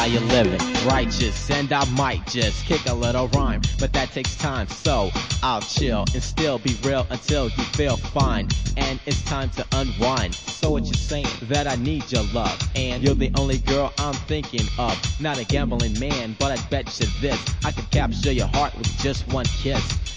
you living? Righteous, and I might just kick a little rhyme, but that takes time, so I'll chill and still be real until you feel fine. And it's time to unwind. So what you saying? That I need your love, and you're the only girl I'm thinking of. Not a gambling man, but I bet you this: I could capture your heart with just one kiss.